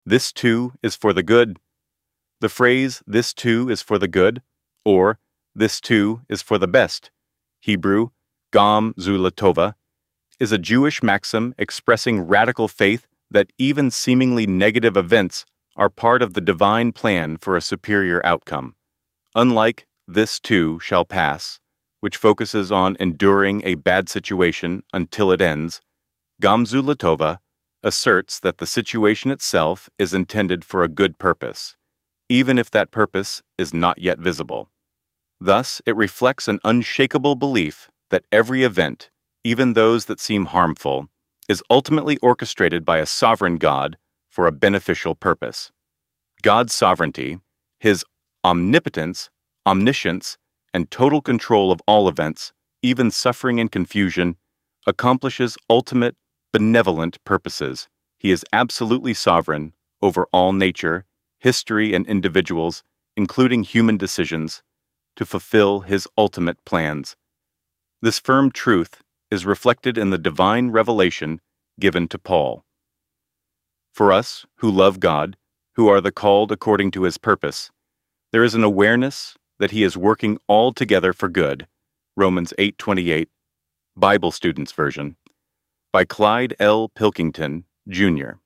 This too is for the good. The phrase, this too is for the good, or this too is for the best, Hebrew, Gam zu Latova, is a Jewish maxim expressing radical faith that even seemingly negative events are part of the divine plan for a superior outcome. Unlike this too shall pass, which focuses on enduring a bad situation until it ends, Gam zu Latova asserts that the situation itself is intended for a good purpose, even if that purpose is not yet visible. Thus, it reflects an unshakable belief that every event, even those that seem harmful, is ultimately orchestrated by a sovereign God for a beneficial purpose. God's sovereignty, His omnipotence, omniscience, and total control of all events, even suffering and confusion, accomplishes ultimate, benevolent purposes. He is absolutely sovereign over all nature, history, and individuals, including human decisions, to fulfill His ultimate plans. This firm truth is reflected in the divine revelation given to Paul. For us who love God, who are the called according to His purpose, there is an awareness that He is working all together for good. Romans 8:28, Bible Students Version, by Clyde L. Pilkington, Jr.